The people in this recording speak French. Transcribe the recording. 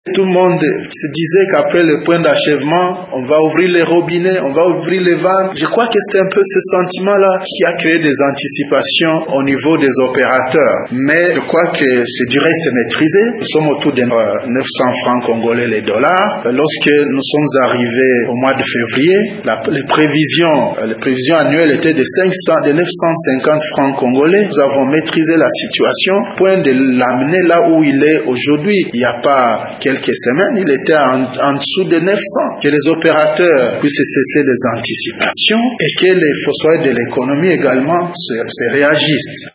Tout le monde se disait qu'après le point d'achèvement, on va ouvrir les robinets, on va ouvrir les vannes. Je crois que c'est un peu ce sentiment-là qui a créé des anticipations au niveau des opérateurs. Mais je crois que c'est du reste maîtrisé. Nous sommes autour de 900 francs congolais les dollars. Lorsque nous sommes arrivés au mois de février, les prévisions annuelles étaient de 950 francs congolais. Nous avons maîtrisé la situation, point de l'amener là où il est aujourd'hui. Il n'y a pas quelques semaines, il était en dessous de 900. Que les opérateurs puissent cesser les anticipations et que les fossoyeurs de l'économie également se réagissent.